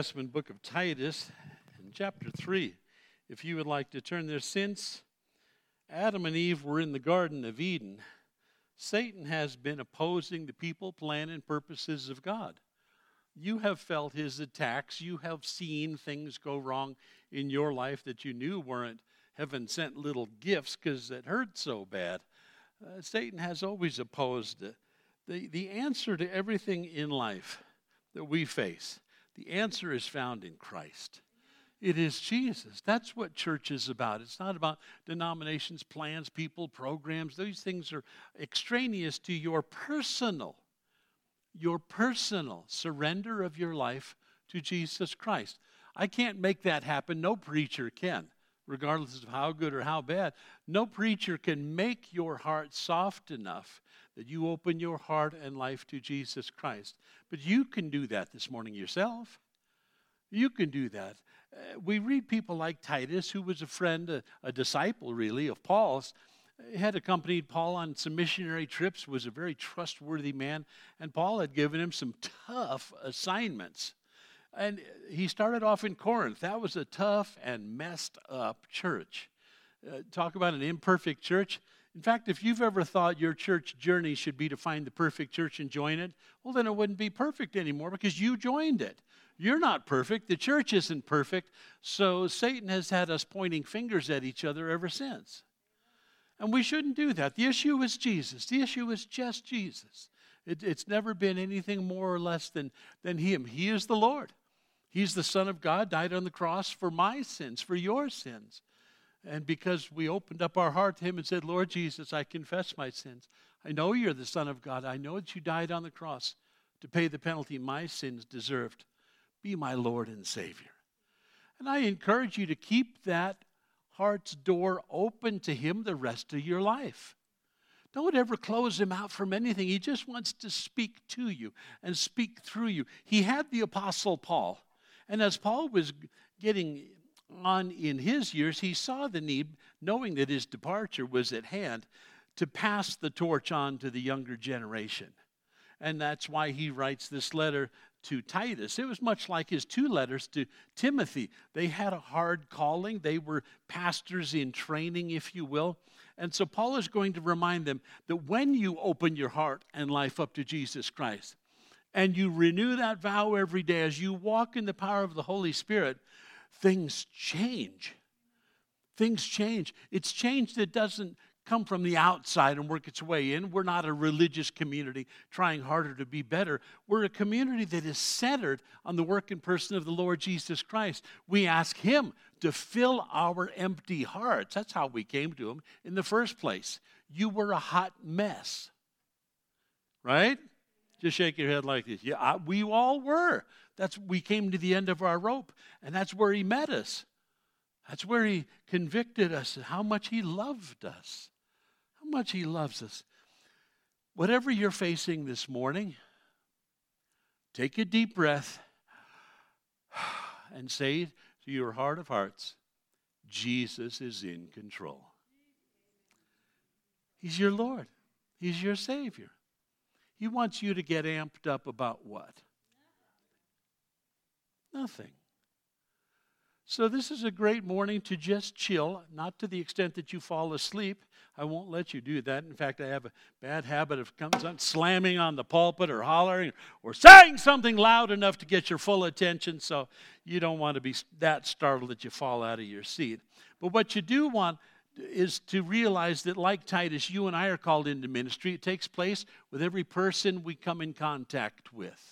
Testament book of Titus in chapter 3. If you would like to turn there, since Adam and Eve were in the Garden of Eden, Satan has been opposing the people, plan, and purposes of God. You have felt his attacks. You have seen things go wrong in your life that you knew weren't heaven sent little gifts because it hurt so bad. Satan has always opposed it. The answer to everything in life that we face, the answer is found in Christ. It is Jesus. That's what church is about. It's not about denominations, plans, people, programs. These things are extraneous to your personal surrender of your life to Jesus Christ. I can't make that happen. No preacher can, regardless of how good or how bad. No preacher can make your heart soft enough that you open your heart and life to Jesus Christ. But you can do that this morning yourself. You can do that. We read people like Titus, who was a friend, a disciple really, of Paul's. He had accompanied Paul on some missionary trips, was a very trustworthy man, and Paul had given him some tough assignments. And he started off in Corinth. That was a tough and messed up church. Talk about an imperfect church. In fact, if you've ever thought your church journey should be to find the perfect church and join it, well, then it wouldn't be perfect anymore because you joined it. You're not perfect. The church isn't perfect. So Satan has had us pointing fingers at each other ever since. And we shouldn't do that. The issue is Jesus. The issue is just Jesus. It's never been anything more or less than him. He is the Lord. He's the Son of God, died on the cross for my sins, for your sins. And because we opened up our heart to him and said, Lord Jesus, I confess my sins. I know you're the Son of God. I know that you died on the cross to pay the penalty my sins deserved. Be my Lord and Savior. And I encourage you to keep that heart's door open to him the rest of your life. Don't ever close him out from anything. He just wants to speak to you and speak through you. He had the Apostle Paul. And as Paul was getting on in his years, he saw the need, knowing that his departure was at hand, to pass the torch on to the younger generation. And that's why he writes this letter to Titus. It was much like his two letters to Timothy. They had a hard calling. They were pastors in training, if you will. And so Paul is going to remind them that when you open your heart and life up to Jesus Christ, and you renew that vow every day as you walk in the power of the Holy Spirit, things change. Things change. It's change that doesn't come from the outside and work its way in. We're not a religious community trying harder to be better. We're a community that is centered on the work and person of the Lord Jesus Christ. We ask him to fill our empty hearts. That's how we came to him in the first place. You were a hot mess. Right? Just shake your head like this. Yeah, we all were. We came to the end of our rope, and that's where he met us. That's where he convicted us, how much he loved us. How much he loves us. Whatever you're facing this morning, take a deep breath and say to your heart of hearts, Jesus is in control. He's your Lord. He's your Savior. He wants you to get amped up about what? Nothing. So this is a great morning to just chill, not to the extent that you fall asleep. I won't let you do that. In fact, I have a bad habit of slamming on the pulpit or hollering or saying something loud enough to get your full attention, so you don't want to be that startled that you fall out of your seat. But what you do want is to realize that, like Titus, you and I are called into ministry. It takes place with every person we come in contact with.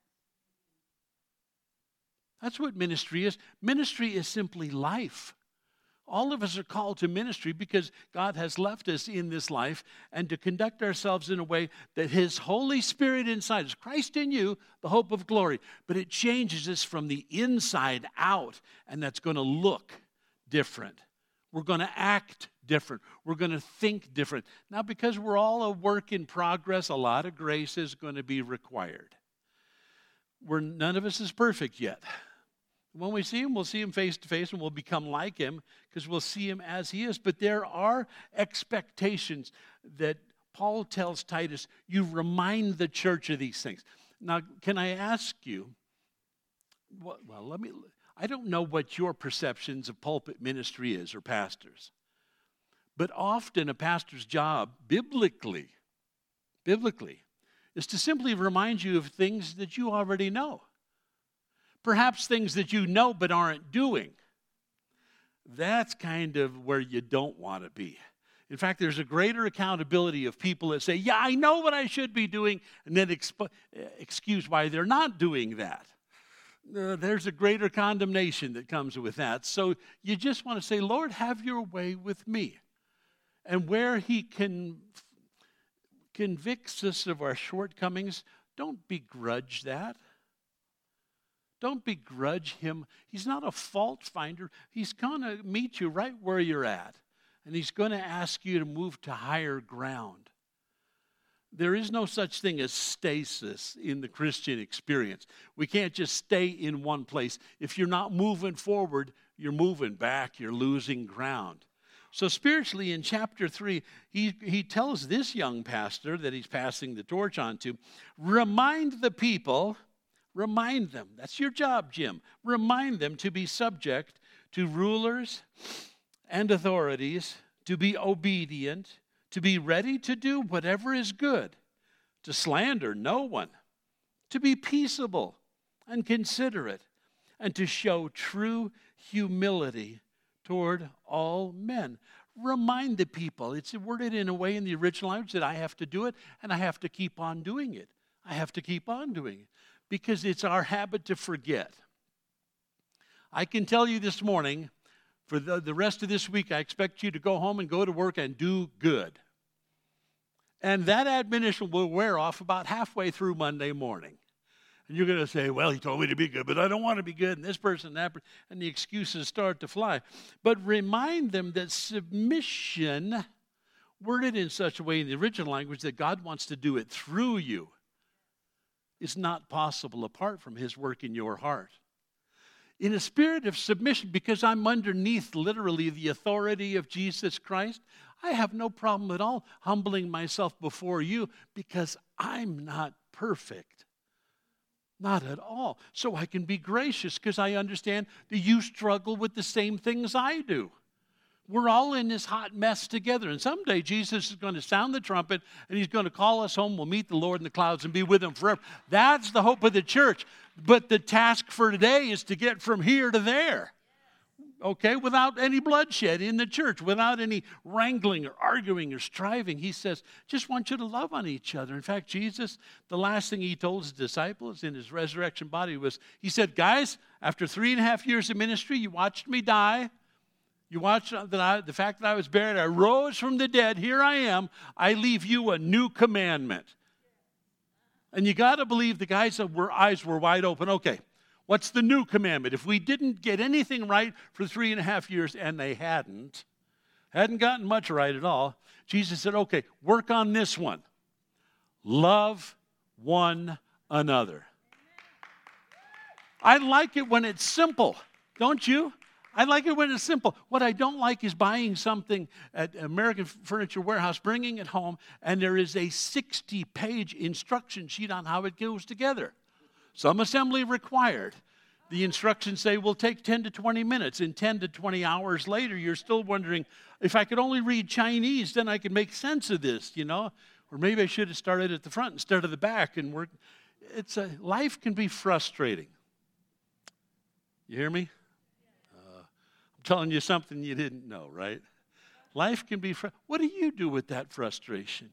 That's what ministry is. Ministry is simply life. All of us are called to ministry because God has left us in this life and to conduct ourselves in a way that his Holy Spirit inside us, Christ in you, the hope of glory. But it changes us from the inside out, and that's going to look different. We're going to act different. We're going to think different. Now, because we're all a work in progress, a lot of grace is going to be required. None of us is perfect yet. When we see him, we'll see him face to face and we'll become like him because we'll see him as he is. But there are expectations that Paul tells Titus, you remind the church of these things. Now, can I ask you, I don't know what your perceptions of pulpit ministry is or pastors. But often a pastor's job, biblically, is to simply remind you of things that you already know. Perhaps things that you know but aren't doing. That's kind of where you don't want to be. In fact, there's a greater accountability of people that say, yeah, I know what I should be doing, and then excuse why they're not doing that. There's a greater condemnation that comes with that. So you just want to say, Lord, have your way with me. And where he convicts us of our shortcomings, don't begrudge that. Don't begrudge him. He's not a fault finder. He's going to meet you right where you're at. And he's going to ask you to move to higher ground. There is no such thing as stasis in the Christian experience. We can't just stay in one place. If you're not moving forward, you're moving back. You're losing ground. So spiritually, in chapter 3, he tells this young pastor that he's passing the torch on to, remind the people, remind them. That's your job, Jim. Remind them to be subject to rulers and authorities, to be obedient, to be ready to do whatever is good, to slander no one, to be peaceable and considerate, and to show true humility toward all men. Remind the people. It's worded in a way in the original language that I have to do it, and I have to keep on doing it. I have to keep on doing it because it's our habit to forget. I can tell you this morning, for the rest of this week, I expect you to go home and go to work and do good. And that admonition will wear off about halfway through Monday morning. And you're going to say, well, he told me to be good, but I don't want to be good, and this person, that person, and the excuses start to fly. But remind them that submission, worded in such a way in the original language that God wants to do it through you, is not possible apart from his work in your heart. In a spirit of submission, because I'm underneath literally the authority of Jesus Christ, I have no problem at all humbling myself before you because I'm not perfect. Not at all. So I can be gracious because I understand that you struggle with the same things I do. We're all in this hot mess together. And someday Jesus is going to sound the trumpet and he's going to call us home. We'll meet the Lord in the clouds and be with him forever. That's the hope of the church. But the task for today is to get from here to there. Okay, without any bloodshed in the church, without any wrangling or arguing or striving. He says, just want you to love on each other. In fact, Jesus, the last thing he told his disciples in his resurrection body was, he said, guys, after 3.5 years of ministry, you watched me die. You watched the fact that I was buried. I rose from the dead. Here I am. I leave you a new commandment. And you got to believe the guys' eyes were wide open. Okay. What's the new commandment? If we didn't get anything right for 3.5 years, and they hadn't gotten much right at all, Jesus said, okay, work on this one. Love one another. I like it when it's simple, don't you? I like it when it's simple. What I don't like is buying something at American Furniture Warehouse, bringing it home, and there is a 60-page instruction sheet on how it goes together. Some assembly required. The instructions say will take 10 to 20 minutes. And 10 to 20 hours later, you're still wondering, if I could only read Chinese, then I could make sense of this, you know. Or maybe I should have started at the front instead of the back. And life can be frustrating. You hear me? I'm telling you something you didn't know, right? Life can be frustrating. What do you do with that frustration?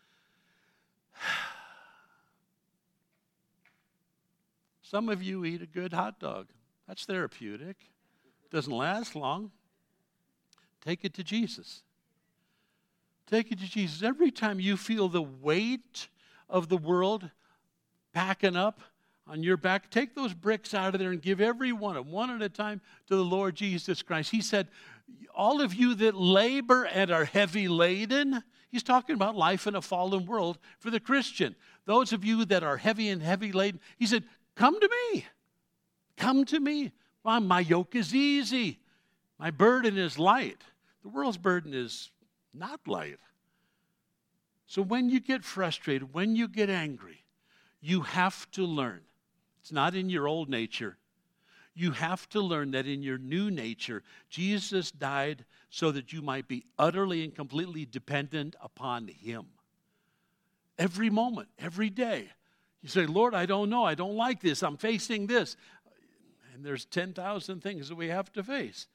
Some of you eat a good hot dog. That's therapeutic. Doesn't last long. Take it to Jesus. Take it to Jesus. Every time you feel the weight of the world packing up on your back, take those bricks out of there and give every one of them, one at a time, to the Lord Jesus Christ. He said, all of you that labor and are heavy laden, he's talking about life in a fallen world for the Christian. Those of you that are heavy laden, he said, come to me. Come to me. Well, my yoke is easy. My burden is light. The world's burden is not light. So when you get frustrated, when you get angry, you have to learn. It's not in your old nature. You have to learn that in your new nature, Jesus died so that you might be utterly and completely dependent upon him. Every moment, every day. You say, Lord, I don't know. I don't like this. I'm facing this. And there's 10,000 things that we have to face.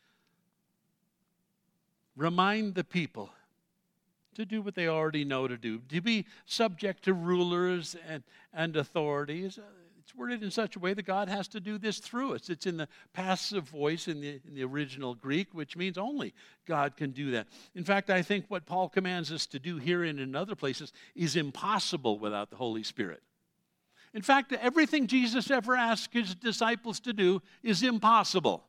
Remind the people to do what they already know to do, to be subject to rulers and authorities. It's worded in such a way that God has to do this through us. It's in the passive voice in the original Greek, which means only God can do that. In fact, I think what Paul commands us to do here and in other places is impossible without the Holy Spirit. In fact, everything Jesus ever asked his disciples to do is impossible.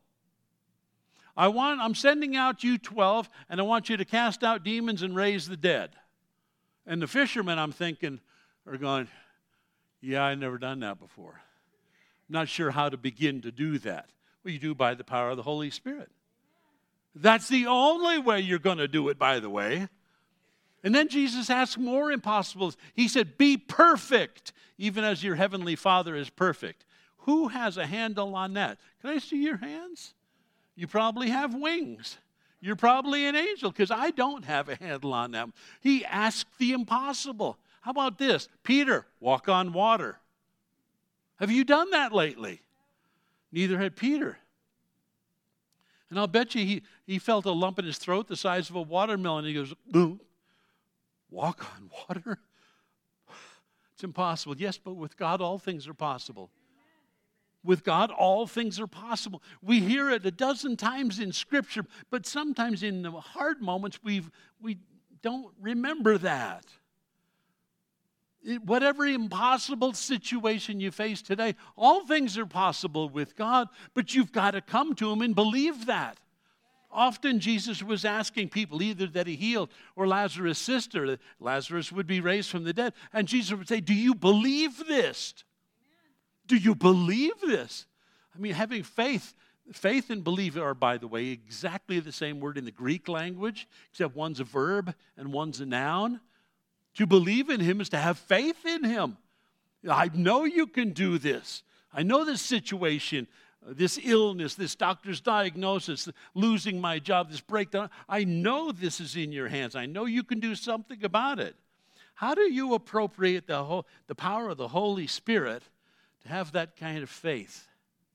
I'm sending out you 12, and I want you to cast out demons and raise the dead. And the fishermen, I'm thinking, are going, yeah, I've never done that before. I'm not sure how to begin to do that. Well, you do by the power of the Holy Spirit. That's the only way you're going to do it, by the way. And then Jesus asked more impossibles. He said, be perfect, even as your heavenly Father is perfect. Who has a handle on that? Can I see your hands? You probably have wings. You're probably an angel, because I don't have a handle on them. He asked the impossible. How about this? Peter, walk on water. Have you done that lately? Neither had Peter. And I'll bet you he felt a lump in his throat the size of a watermelon. He goes, boom, walk on water? It's impossible. Yes, but with God, all things are possible. With God, all things are possible. We hear it a dozen times in Scripture, but sometimes in the hard moments, we don't remember that. Whatever impossible situation you face today, all things are possible with God, but you've got to come to him and believe that. Often Jesus was asking people either that he healed or Lazarus' sister, that Lazarus would be raised from the dead. And Jesus would say, do you believe this? Do you believe this? I mean, having faith and belief are, by the way, exactly the same word in the Greek language, except one's a verb and one's a noun. To believe in him is to have faith in him. I know you can do this. I know this situation, this illness, this doctor's diagnosis, losing my job, this breakdown. I know this is in your hands. I know you can do something about it. How do you appropriate the power of the Holy Spirit to have that kind of faith?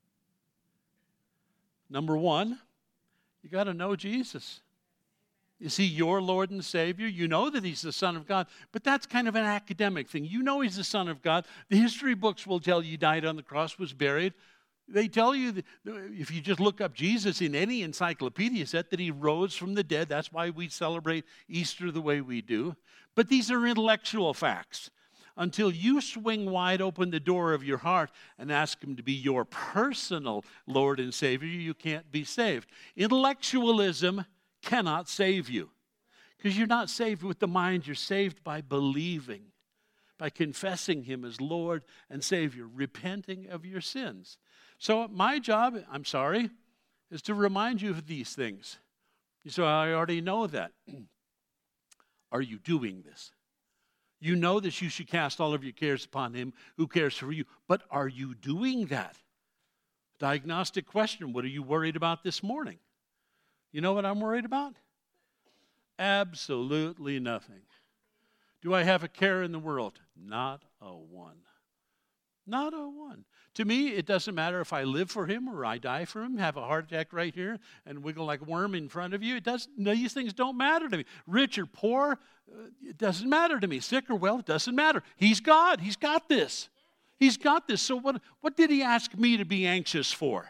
Number one, you got to know Jesus. Is he your Lord and Savior? You know that he's the Son of God, but that's kind of an academic thing. You know he's the Son of God. The history books will tell you he died on the cross, was buried. They tell you, that if you just look up Jesus in any encyclopedia set, that he rose from the dead. That's why we celebrate Easter the way we do. But these are intellectual facts. Until you swing wide open the door of your heart and ask him to be your personal Lord and Savior, you can't be saved. Intellectualism cannot save you, because you're not saved with the mind. You're saved by believing, by confessing him as Lord and Savior, repenting of your sins. So my job, I'm sorry, is to remind you of these things. You say, I already know that. Are you doing this? You know that you should cast all of your cares upon him who cares for you, but are you doing that? Diagnostic question, what are you worried about this morning? You know what I'm worried about? Absolutely nothing. Do I have a care in the world? Not a one. Not a one. To me, it doesn't matter if I live for him or I die for him, have a heart attack right here and wiggle like a worm in front of you. These things don't matter to me. Rich or poor, it doesn't matter to me. Sick or well, it doesn't matter. He's God. He's got this. He's got this. So what did he ask me to be anxious for?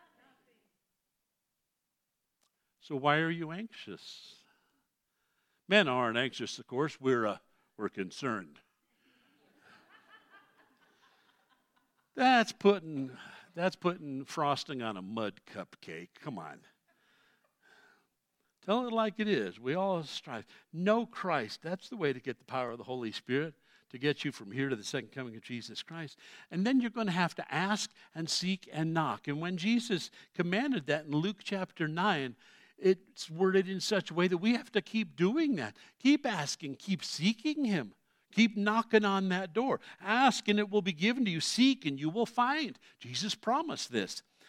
So why are you anxious? Men aren't anxious, of course. We're concerned. That's putting frosting on a mud cupcake. Come on. Tell it like it is. We all strive. Know Christ. That's the way to get the power of the Holy Spirit, to get you from here to the second coming of Jesus Christ. And then you're going to have to ask and seek and knock. And when Jesus commanded that in Luke chapter 9, it's worded in such a way that we have to keep doing that. Keep asking, keep seeking him. Keep knocking on that door. Ask and it will be given to you. Seek and you will find. Jesus promised this.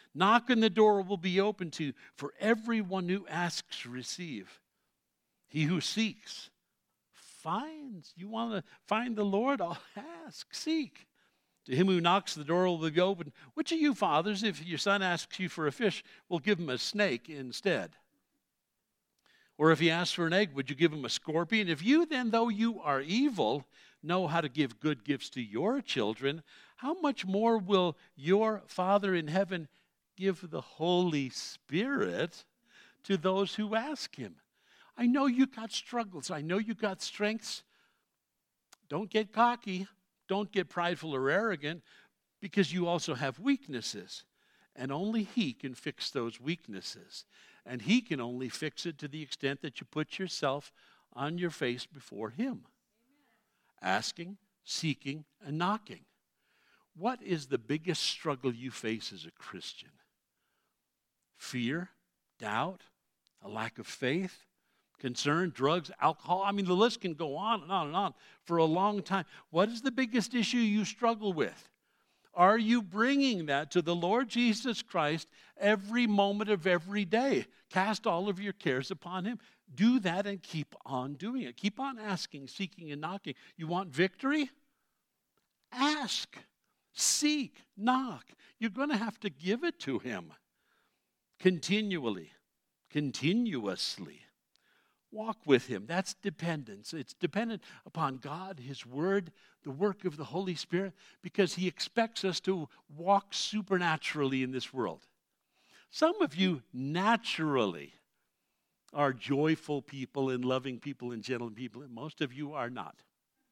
Knock and the door will be open to you. For everyone who asks, receive. He who seeks, finds. You want to find the Lord? I'll ask, seek. To him who knocks, the door will be open. Which of you fathers, if your son asks you for a fish, will give him a snake instead? Or if he asks for an egg, would you give him a scorpion? If you then, though you are evil, know how to give good gifts to your children, how much more will your Father in heaven give the Holy Spirit to those who ask him? I know you got struggles. I know you got strengths. Don't get cocky. Don't get prideful or arrogant, because you also have weaknesses. And only he can fix those weaknesses. And he can only fix it to the extent that you put yourself on your face before him. Asking, seeking, and knocking. What is the biggest struggle you face as a Christian? Fear, doubt, a lack of faith, concern, drugs, alcohol. I mean, the list can go on and on and on for a long time. What is the biggest issue you struggle with? Are you bringing that to the Lord Jesus Christ every moment of every day? Cast all of your cares upon him. Do that and keep on doing it. Keep on asking, seeking, and knocking. You want victory? Ask, seek, knock. You're going to have to give it to him continually, continuously. Walk with him. That's dependence. It's dependent upon God, his word, the work of the Holy Spirit, because he expects us to walk supernaturally in this world. Some of you naturally are joyful people and loving people and gentle people, and most of you are not.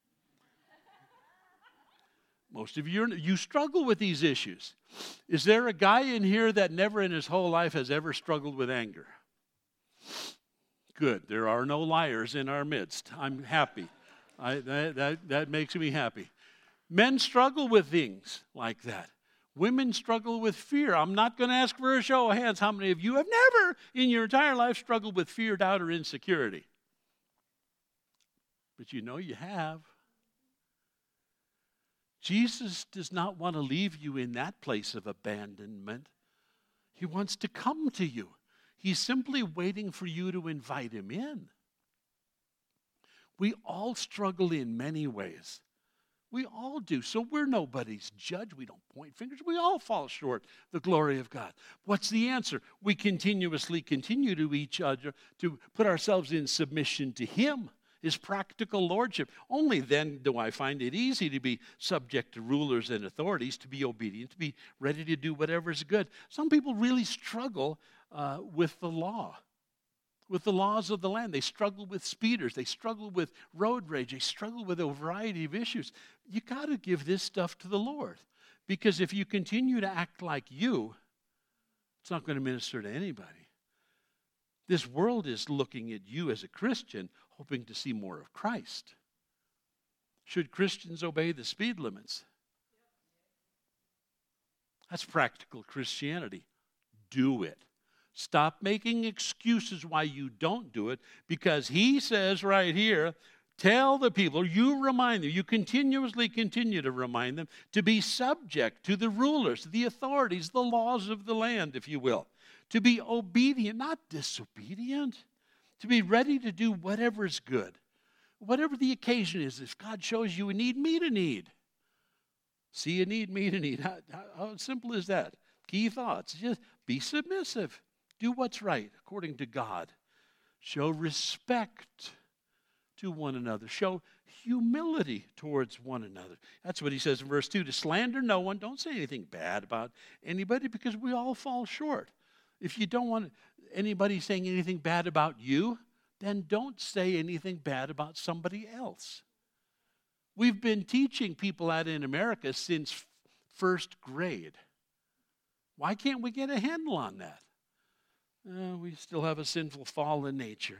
Most of you struggle with these issues. Is there a guy in here that never in his whole life has ever struggled with anger? Good. There are no liars in our midst. I'm happy. That makes me happy. Men struggle with things like that. Women struggle with fear. I'm not going to ask for a show of hands. How many of you have never in your entire life struggled with fear, doubt, or insecurity? But you know you have. Jesus does not want to leave you in that place of abandonment. He wants to come to you. He's simply waiting for you to invite him in. We all struggle in many ways. We all do. So we're nobody's judge. We don't point fingers. We all fall short of the glory of God. What's the answer? We continuously continue to each other to put ourselves in submission to him, his practical lordship. Only then do I find it easy to be subject to rulers and authorities, to be obedient, to be ready to do whatever is good. Some people really struggle with the law, with the laws of the land. They struggle with speeders. They struggle with road rage. They struggle with a variety of issues. You got to give this stuff to the Lord, because if you continue to act like you, it's not going to minister to anybody. This world is looking at you as a Christian, hoping to see more of Christ. Should Christians obey the speed limits? That's practical Christianity. Do it. Stop making excuses why you don't do it, because he says right here, tell the people, you remind them, you continuously continue to remind them to be subject to the rulers, the authorities, the laws of the land, if you will. To be obedient, not disobedient. To be ready to do whatever is good. Whatever the occasion is, if God shows you a need, meet a need. See a need, meet a need. How simple is that? Key thoughts. Just be submissive. Do what's right according to God. Show respect to one another. Show humility towards one another. That's what he says in verse 2. To slander no one. Don't say anything bad about anybody, because we all fall short. If you don't want anybody saying anything bad about you, then don't say anything bad about somebody else. We've been teaching people out in America since first grade. Why can't we get a handle on that? We still have a sinful, fallen nature.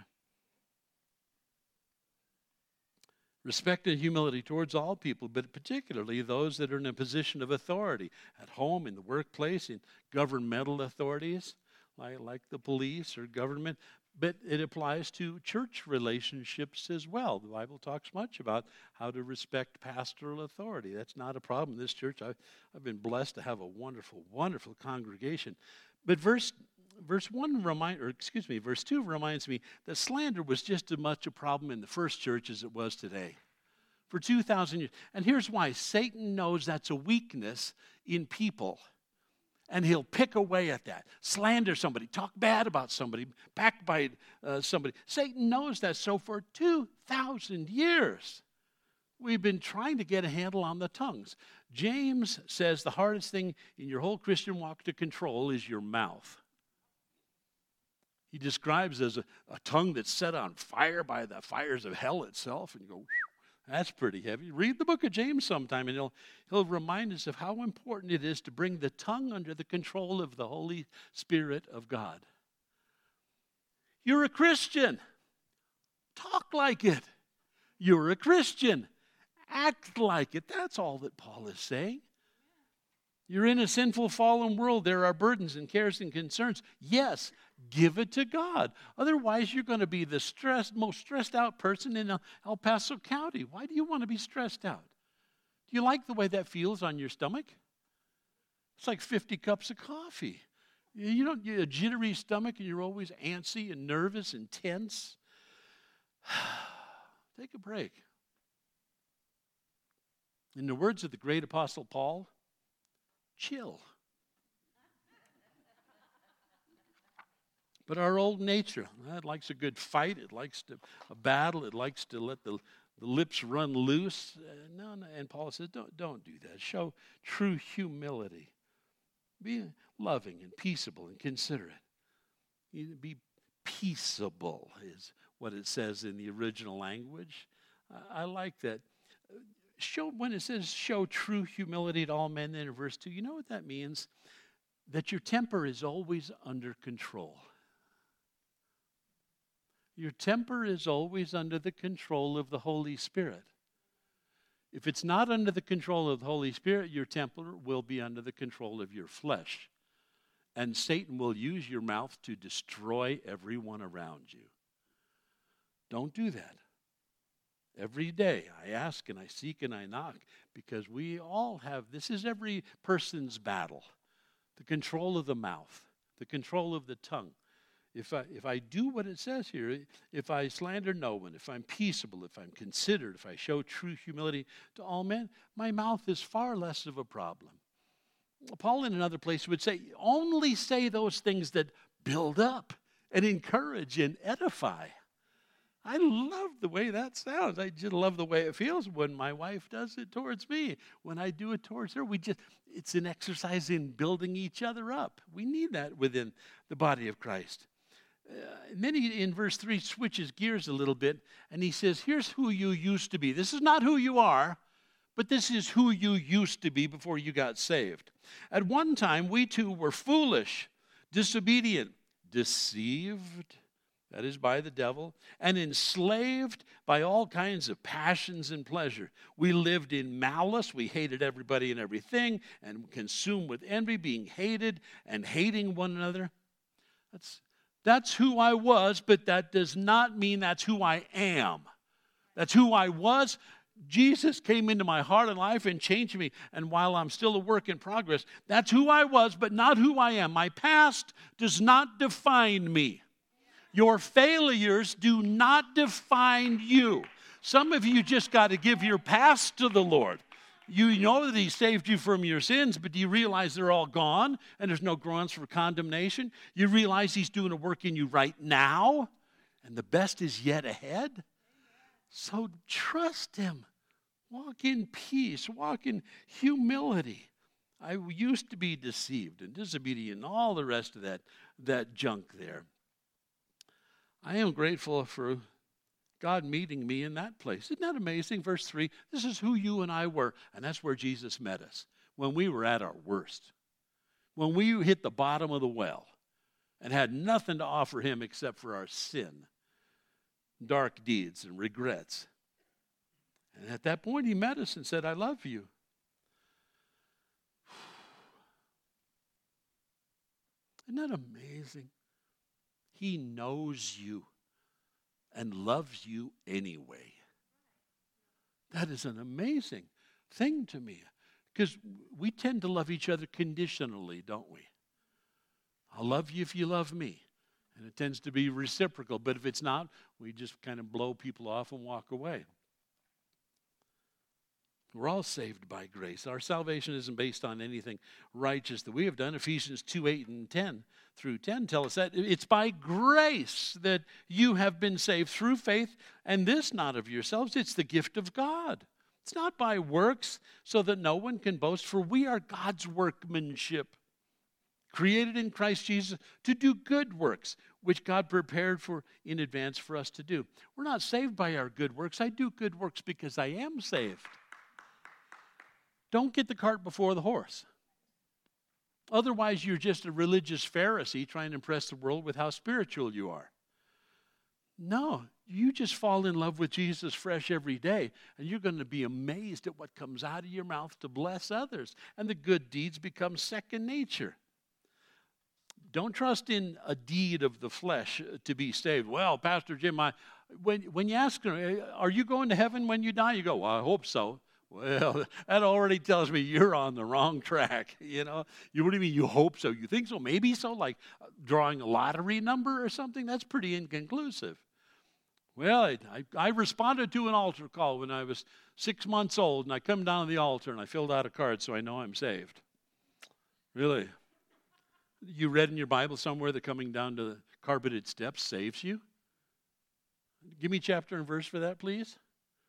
Respect and humility towards all people, but particularly those that are in a position of authority, at home, in the workplace, in governmental authorities, like the police or government. But it applies to church relationships as well. The Bible talks much about how to respect pastoral authority. That's not a problem in this church. I've been blessed to have a wonderful, wonderful congregation. But verse 2 reminds me that slander was just as much a problem in the first church as it was today. For 2,000 years. And here's why. Satan knows that's a weakness in people. And he'll pick away at that. Slander somebody, talk bad about somebody, backbite somebody. Satan knows that. So for 2,000 years, we've been trying to get a handle on the tongues. James says the hardest thing in your whole Christian walk to control is your mouth. He describes as a tongue that's set on fire by the fires of hell itself. And you go, that's pretty heavy. Read the book of James sometime, and he'll remind us of how important it is to bring the tongue under the control of the Holy Spirit of God. You're a Christian. Talk like it. You're a Christian. Act like it. That's all that Paul is saying. You're in a sinful, fallen world. There are burdens and cares and concerns. Yes, give it to God. Otherwise, you're going to be the most stressed out person in El Paso County. Why do you want to be stressed out? Do you like the way that feels on your stomach? It's like 50 cups of coffee. You a jittery stomach and you're always antsy and nervous and tense. Take a break. In the words of the great apostle Paul, chill. But our old nature, it likes a good fight. It likes a battle. It likes to let the lips run loose. No, and Paul says, don't do that. Show true humility. Be loving and peaceable and considerate. Be peaceable is what it says in the original language. I like that. When it says show true humility to all men, then in verse 2, you know what that means? That your temper is always under control. Your temper is always under the control of the Holy Spirit. If it's not under the control of the Holy Spirit, your temper will be under the control of your flesh. And Satan will use your mouth to destroy everyone around you. Don't do that. Every day I ask and I seek and I knock because we all have, this is every person's battle. The control of the mouth, the control of the tongue. If I do what it says here, if I slander no one, if I'm peaceable, if I'm considerate, if I show true humility to all men, my mouth is far less of a problem. Paul in another place would say, only say those things that build up and encourage and edify. I love the way that sounds. I just love the way it feels when my wife does it towards me. When I do it towards her, it's an exercise in building each other up. We need that within the body of Christ. And then he, in verse 3, switches gears a little bit, and he says, here's who you used to be. This is not who you are, but this is who you used to be before you got saved. At one time, we too were foolish, disobedient, deceived, that is by the devil, and enslaved by all kinds of passions and pleasure. We lived in malice. We hated everybody and everything, and consumed with envy, being hated and hating one another. That's who I was, but that does not mean that's who I am. That's who I was. Jesus came into my heart and life and changed me. And while I'm still a work in progress, that's who I was, but not who I am. My past does not define me. Your failures do not define you. Some of you just got to give your past to the Lord. You know that He saved you from your sins, but do you realize they're all gone and there's no grounds for condemnation? You realize He's doing a work in you right now, and the best is yet ahead? So trust Him. Walk in peace. Walk in humility. I used to be deceived and disobedient and all the rest of that junk there. I am grateful for God meeting me in that place. Isn't that amazing? Verse 3, this is who you and I were. And that's where Jesus met us, when we were at our worst. When we hit the bottom of the well and had nothing to offer Him except for our sin, dark deeds, and regrets. And at that point, He met us and said, I love you. Isn't that amazing? He knows you and loves you anyway. That is an amazing thing to me, because we tend to love each other conditionally, don't we? I'll love you if you love me. And it tends to be reciprocal, but if it's not, we just kind of blow people off and walk away. We're all saved by grace. Our salvation isn't based on anything righteous that we have done. Ephesians 2:8 and 10 through 10 tell us that it's by grace that you have been saved through faith, and this not of yourselves. It's the gift of God. It's not by works, so that no one can boast, for we are God's workmanship, created in Christ Jesus to do good works, which God prepared for in advance for us to do. We're not saved by our good works. I do good works because I am saved. Don't get the cart before the horse. Otherwise, you're just a religious Pharisee trying to impress the world with how spiritual you are. No, you just fall in love with Jesus fresh every day, and you're going to be amazed at what comes out of your mouth to bless others, and the good deeds become second nature. Don't trust in a deed of the flesh to be saved. Well, Pastor Jim, when you ask them, are you going to heaven when you die? You go, well, I hope so. Well, that already tells me you're on the wrong track. You know, what do you mean you hope so? You think so? Maybe so, like drawing a lottery number or something? That's pretty inconclusive. Well, I responded to an altar call when I was 6 months old, and I come down to the altar and I filled out a card, so I know I'm saved. Really? You read in your Bible somewhere that coming down to the carpeted steps saves you? Give me chapter and verse for that, please.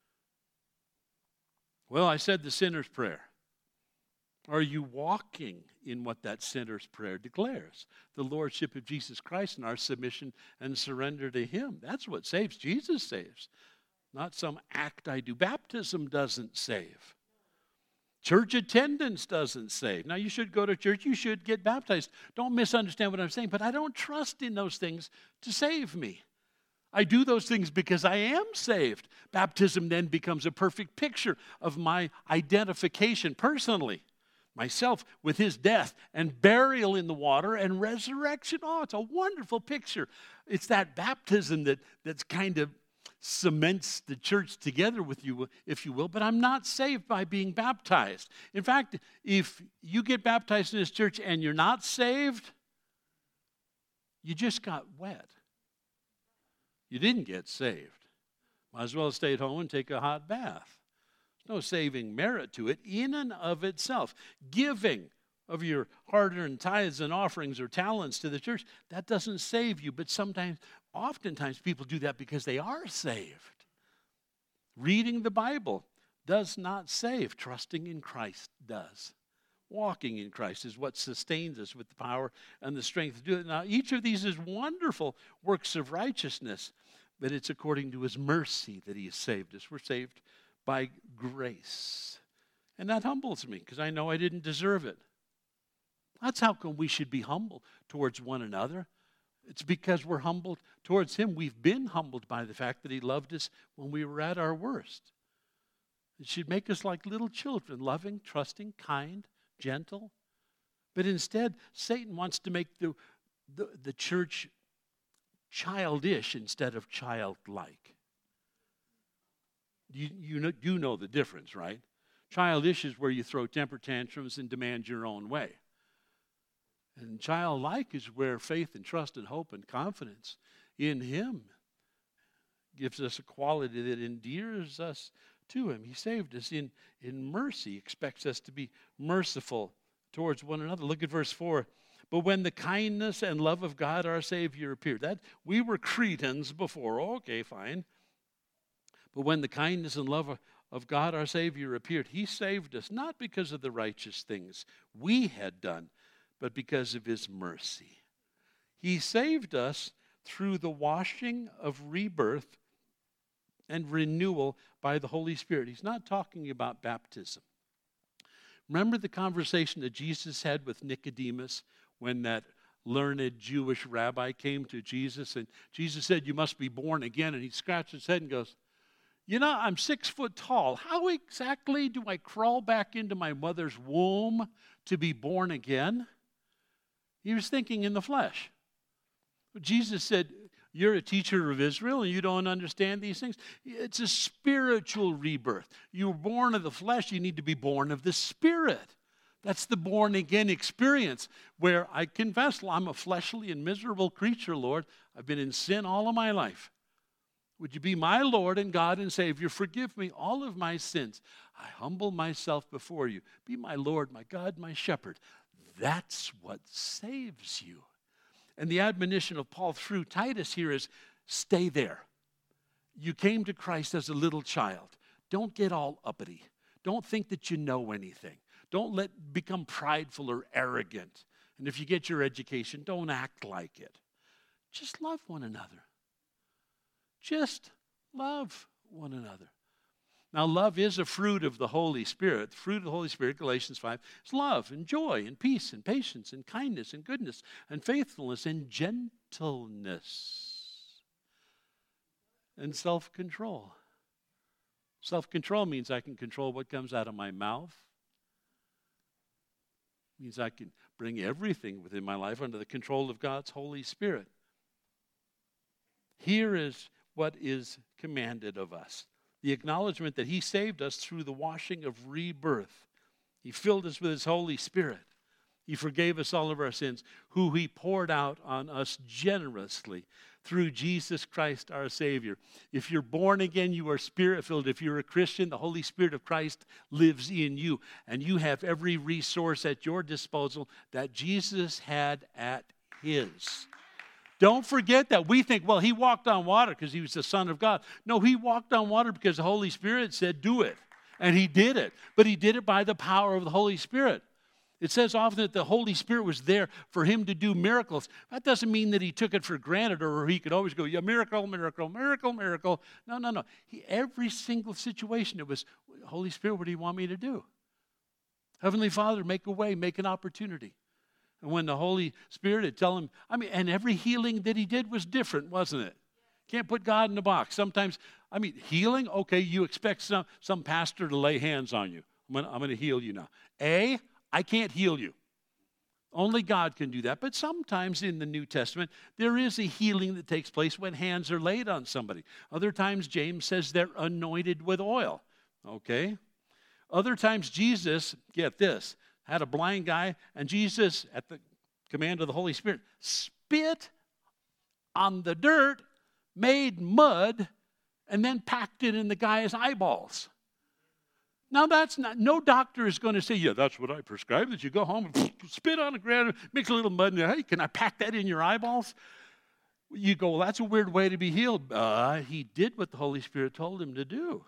Well, I said the sinner's prayer. Are you walking in what that sinner's prayer declares? The lordship of Jesus Christ and our submission and surrender to him. That's what saves. Jesus saves, not some act I do. Baptism doesn't save. Church attendance doesn't save. Now, you should go to church. You should get baptized. Don't misunderstand what I'm saying, but I don't trust in those things to save me. I do those things because I am saved. Baptism then becomes a perfect picture of my identification personally, myself with his death and burial in the water and resurrection. Oh, it's a wonderful picture. It's that baptism that's kind of cements the church together with you, if you will, but I'm not saved by being baptized. In fact, if you get baptized in this church and you're not saved, you just got wet. You didn't get saved. Might as well stay at home and take a hot bath. There's no saving merit to it in and of itself. Giving of your hard-earned tithes and offerings or talents to the church, that doesn't save you, but oftentimes people do that because they are saved. Reading the Bible does not save. Trusting in Christ does. Walking in Christ is what sustains us with the power and the strength to do it. Now, each of these is wonderful works of righteousness, but it's according to his mercy that he has saved us. We're saved by grace. And that humbles me because I know I didn't deserve it. That's how come we should be humble towards one another. It's because we're humbled towards him. We've been humbled by the fact that he loved us when we were at our worst. It should make us like little children, loving, trusting, kind, gentle. But instead, Satan wants to make the church childish instead of childlike. You know the difference, right? Childish is where you throw temper tantrums and demand your own way. And childlike is where faith and trust and hope and confidence in him gives us a quality that endears us to him. He saved us in mercy, expects us to be merciful towards one another. Look at verse 4. But when the kindness and love of God our Savior appeared, that we were Cretans before. Okay, fine. But when the kindness and love of God our Savior appeared, he saved us not because of the righteous things we had done, but because of his mercy. He saved us through the washing of rebirth and renewal by the Holy Spirit. He's not talking about baptism. Remember the conversation that Jesus had with Nicodemus when that learned Jewish rabbi came to Jesus, and Jesus said, you must be born again. And he scratched his head and goes, I'm 6 foot tall. How exactly do I crawl back into my mother's womb to be born again? He was thinking in the flesh. But Jesus said, you're a teacher of Israel and you don't understand these things. It's a spiritual rebirth. You were born of the flesh, you need to be born of the Spirit. That's the born again experience where I confess, I'm a fleshly and miserable creature, Lord. I've been in sin all of my life. Would you be my Lord and God and Savior? Forgive me all of my sins. I humble myself before you. Be my Lord, my God, my shepherd. That's what saves you. And the admonition of Paul through Titus here is, stay there. You came to Christ as a little child. Don't get all uppity. Don't think that you know anything. Don't become prideful or arrogant. And if you get your education, don't act like it. Just love one another. Just love one another. Now, love is a fruit of the Holy Spirit. The fruit of the Holy Spirit, Galatians 5, is love and joy and peace and patience and kindness and goodness and faithfulness and gentleness and self-control. Self-control means I can control what comes out of my mouth. It means I can bring everything within my life under the control of God's Holy Spirit. Here is what is commanded of us. The acknowledgement that he saved us through the washing of rebirth. He filled us with his Holy Spirit. He forgave us all of our sins, who he poured out on us generously through Jesus Christ our Savior. If you're born again, you are Spirit-filled. If you're a Christian, the Holy Spirit of Christ lives in you, and you have every resource at your disposal that Jesus had at his. Don't forget that. We think, well, he walked on water because he was the Son of God. No, he walked on water because the Holy Spirit said, do it. And he did it. But he did it by the power of the Holy Spirit. It says often that the Holy Spirit was there for him to do miracles. That doesn't mean that he took it for granted or he could always go, yeah, miracle, miracle, miracle, miracle. No. Every single situation, it was, Holy Spirit, what do you want me to do? Heavenly Father, make a way, make an opportunity. And when the Holy Spirit would tell him, and every healing that he did was different, wasn't it? Can't put God in a box. Sometimes, healing, okay, you expect some pastor to lay hands on you. I'm going to heal you now. I can't heal you. Only God can do that. But sometimes in the New Testament, there is a healing that takes place when hands are laid on somebody. Other times, James says they're anointed with oil. Okay? Other times, Jesus, get this, had a blind guy, and Jesus, at the command of the Holy Spirit, spit on the dirt, made mud, and then packed it in the guy's eyeballs. Now, no doctor is going to say, yeah, that's what I prescribe, that you go home and spit on the ground, mix a little mud, and hey, can I pack that in your eyeballs? You go, well, that's a weird way to be healed. He did what the Holy Spirit told him to do.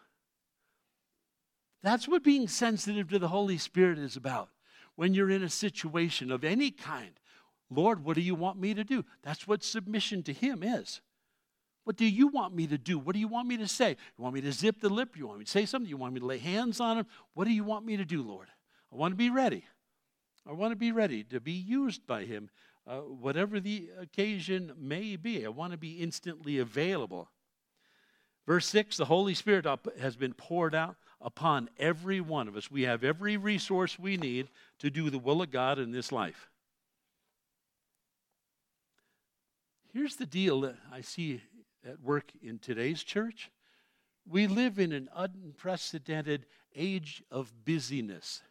That's what being sensitive to the Holy Spirit is about. When you're in a situation of any kind, Lord, what do you want me to do? That's what submission to him is. What do you want me to do? What do you want me to say? You want me to zip the lip? You want me to say something? You want me to lay hands on him? What do you want me to do, Lord? I want to be ready. I want to be ready to be used by him, whatever the occasion may be. I want to be instantly available. Verse 6, the Holy Spirit has been poured out upon every one of us. We have every resource we need to do the will of God in this life. Here's the deal that I see at work in today's church. We live in an unprecedented age of busyness.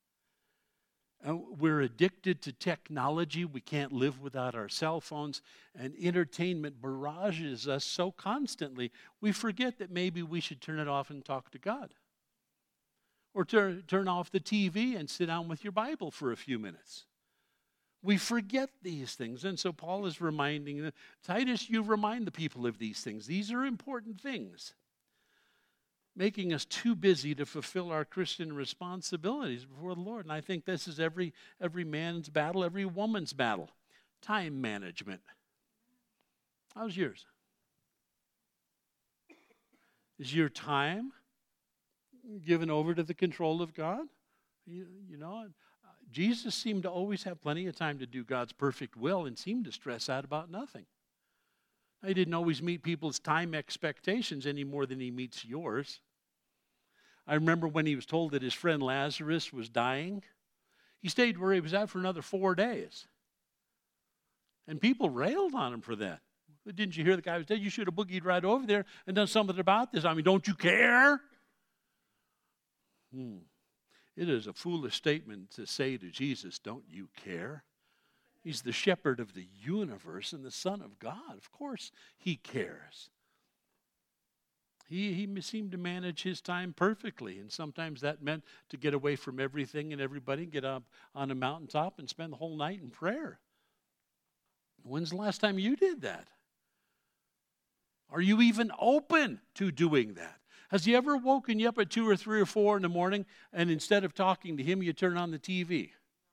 We're addicted to technology. We can't live without our cell phones. And entertainment barrages us so constantly, we forget that maybe we should turn it off and talk to God. Or turn off the TV and sit down with your Bible for a few minutes. We forget these things. And so Paul is reminding them, Titus, you remind the people of these things. These are important things. Making us too busy to fulfill our Christian responsibilities before the Lord. And I think this is every man's battle, every woman's battle. Time management. How's yours? Is your time given over to the control of God? You know, Jesus seemed to always have plenty of time to do God's perfect will and seemed to stress out about nothing. He didn't always meet people's time expectations any more than he meets yours. I remember when he was told that his friend Lazarus was dying, he stayed where he was at for another 4 days. And people railed on him for that. Didn't you hear the guy was dead? You should have boogied right over there and done something about this. I mean, don't you care? It is a foolish statement to say to Jesus, don't you care? He's the shepherd of the universe and the Son of God. Of course he cares. He seemed to manage his time perfectly, and sometimes that meant to get away from everything and everybody, get up on a mountaintop and spend the whole night in prayer. When's the last time you did that? Are you even open to doing that? Has he ever woken you up at 2 or 3 or 4 in the morning, and instead of talking to him, you turn on the TV?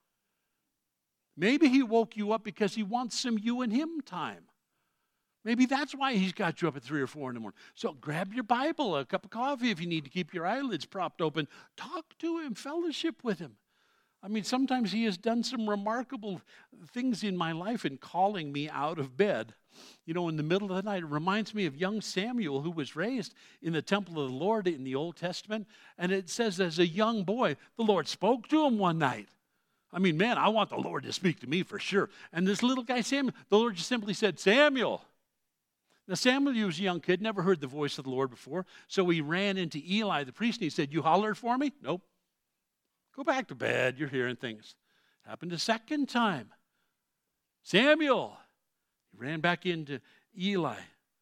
Maybe he woke you up because he wants some you and him time. Maybe that's why he's got you up at 3 or 4 in the morning. So grab your Bible, a cup of coffee if you need to keep your eyelids propped open. Talk to him, fellowship with him. I mean, sometimes he has done some remarkable things in my life in calling me out of bed. You know, in the middle of the night. It reminds me of young Samuel, who was raised in the temple of the Lord in the Old Testament. And it says as a young boy, the Lord spoke to him one night. I mean, man, I want the Lord to speak to me for sure. And this little guy, Samuel, the Lord just simply said, Samuel. Now, Samuel, he was a young kid, never heard the voice of the Lord before. So he ran into Eli, the priest, and he said, you hollered for me? Nope. Go back to bed. You're hearing things. Happened a second time. Samuel. He ran back into Eli.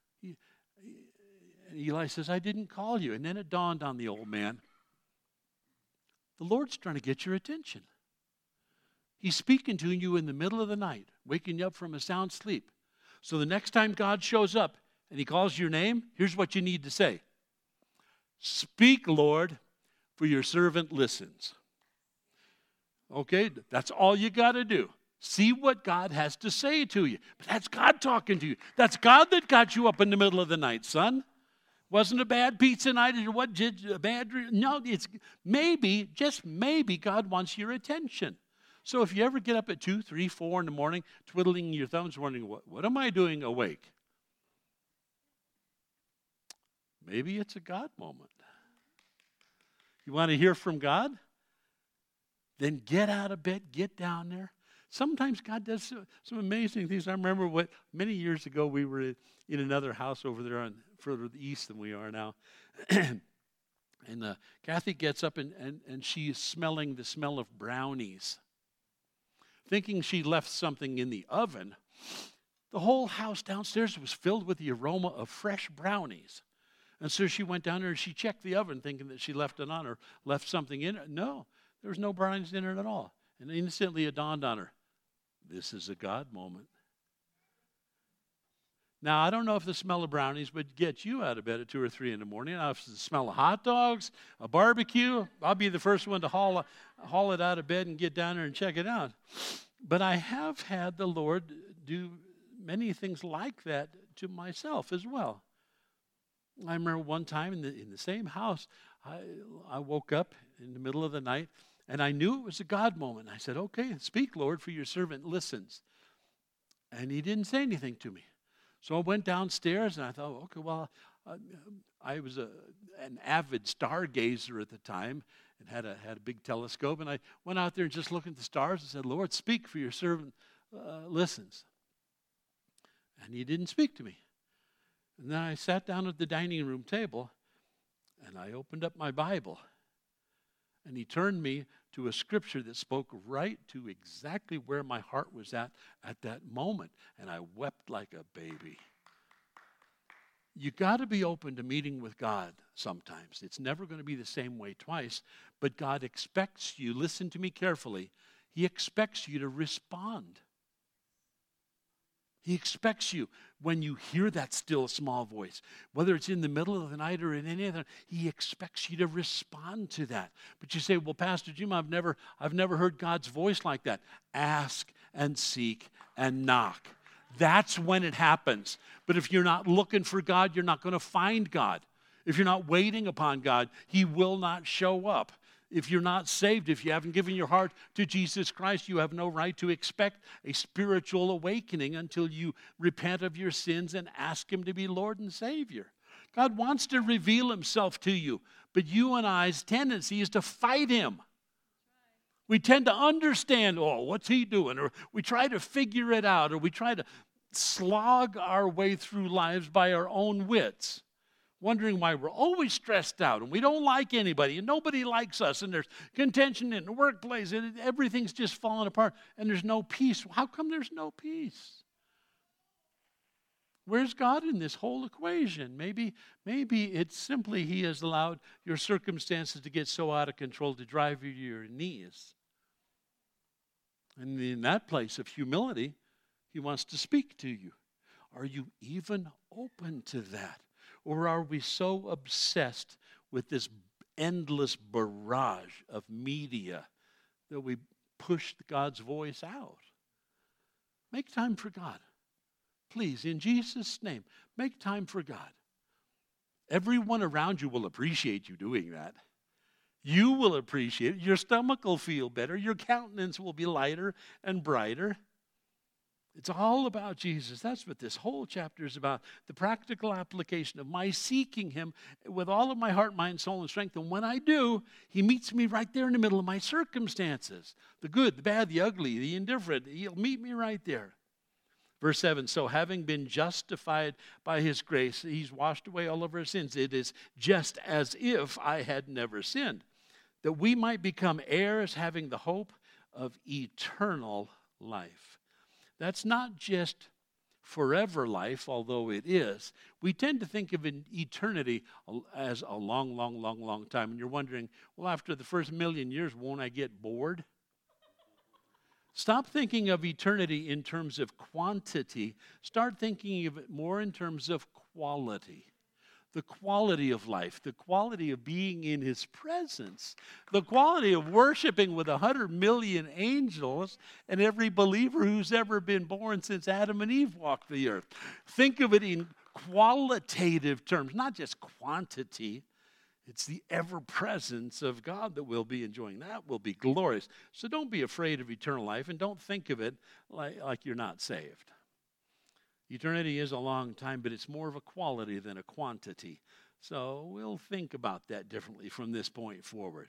Eli says, I didn't call you. And then it dawned on the old man. The Lord's trying to get your attention. He's speaking to you in the middle of the night, waking you up from a sound sleep. So the next time God shows up and he calls your name, here's what you need to say. Speak, Lord, for your servant listens. Okay, that's all you got to do. See what God has to say to you. But that's God talking to you. That's God that got you up in the middle of the night, son. Wasn't a bad pizza night or what? A bad? No, it's maybe, just maybe God wants your attention. So if you ever get up at 2, 3, 4 in the morning, twiddling your thumbs, wondering, what am I doing awake? Maybe it's a God moment. You want to hear from God? Then get out of bed, get down there. Sometimes God does some amazing things. I remember many years ago we were in another house over there further east than we are now. And Kathy gets up and she's smelling the smell of brownies. Thinking she left something in the oven, the whole house downstairs was filled with the aroma of fresh brownies. And so she went down there and she checked the oven thinking that she left it on or left something in it. No, there was no brownies in it at all. And instantly it dawned on her, this is a God moment. Now, I don't know if the smell of brownies would get you out of bed at 2 or 3 in the morning. Now, if it's the smell of hot dogs, a barbecue, I'll be the first one to haul it out of bed and get down there and check it out. But I have had the Lord do many things like that to myself as well. I remember one time in the same house, I woke up in the middle of the night, and I knew it was a God moment. I said, okay, speak, Lord, for your servant listens. And he didn't say anything to me. So I went downstairs, and I thought, okay, well, I was an avid stargazer at the time and had a big telescope. And I went out there and just looked at the stars and said, Lord, speak, for your servant listens. And he didn't speak to me. And then I sat down at the dining room table, and I opened up my Bible. And he turned me to a scripture that spoke right to exactly where my heart was at that moment. And I wept like a baby. You got to be open to meeting with God sometimes. It's never going to be the same way twice. But God expects you, listen to me carefully, he expects you to respond. He expects you, when you hear that still small voice, whether it's in the middle of the night or in any other, he expects you to respond to that. But you say, well, Pastor Jim, I've never heard God's voice like that. Ask and seek and knock. That's when it happens. But if you're not looking for God, you're not going to find God. If you're not waiting upon God, he will not show up. If you're not saved, if you haven't given your heart to Jesus Christ, you have no right to expect a spiritual awakening until you repent of your sins and ask him to be Lord and Savior. God wants to reveal himself to you, but you and I's tendency is to fight him. We tend to understand, oh, what's he doing? Or we try to figure it out, or we try to slog our way through lives by our own wits, wondering why we're always stressed out and we don't like anybody and nobody likes us and there's contention in the workplace and everything's just falling apart and there's no peace. How come there's no peace? Where's God in this whole equation? Maybe it's simply he has allowed your circumstances to get so out of control to drive you to your knees. And in that place of humility, he wants to speak to you. Are you even open to that? Or are we so obsessed with this endless barrage of media that we push God's voice out? Make time for God. Please, in Jesus' name, make time for God. Everyone around you will appreciate you doing that. You will appreciate it. Your stomach will feel better. Your countenance will be lighter and brighter. It's all about Jesus. That's what this whole chapter is about. The practical application of my seeking him with all of my heart, mind, soul, and strength. And when I do, he meets me right there in the middle of my circumstances. The good, the bad, the ugly, the indifferent. He'll meet me right there. Verse 7, so having been justified by his grace, he's washed away all of our sins. It is just as if I had never sinned, that we might become heirs having the hope of eternal life. That's not just forever life, although it is. We tend to think of an eternity as a long, long, long, long time. And you're wondering, well, after the first 1,000,000 years, won't I get bored? Stop thinking of eternity in terms of quantity. Start thinking of it more in terms of quality. The quality of life, the quality of being in his presence, the quality of worshiping with 100 million angels and every believer who's ever been born since Adam and Eve walked the earth. Think of it in qualitative terms, not just quantity. It's the ever-presence of God that we'll be enjoying. That will be glorious. So don't be afraid of eternal life and don't think of it like you're not saved. Eternity is a long time, but it's more of a quality than a quantity. So we'll think about that differently from this point forward.